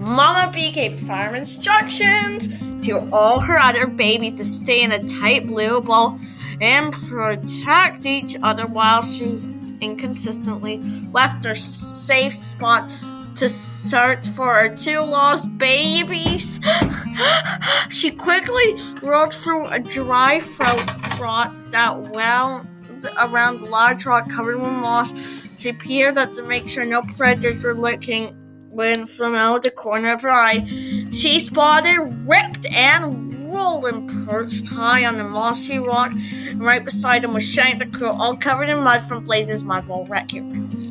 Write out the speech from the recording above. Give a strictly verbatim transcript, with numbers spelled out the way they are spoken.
Mama Bee gave firm instructions to all her other babies to stay in a tight blue ball and protect each other while she inconsistently left her safe spot to search for her two lost babies. She quickly rolled through a dry froth that wound around the large rock covered with moss. She peered up to make sure no predators were looking when from out the corner of her eye she spotted Ripped and Roland perched high on the mossy rock, and right beside him was Shank the Crow, all covered in mud from Blaze's mud ball wrecking.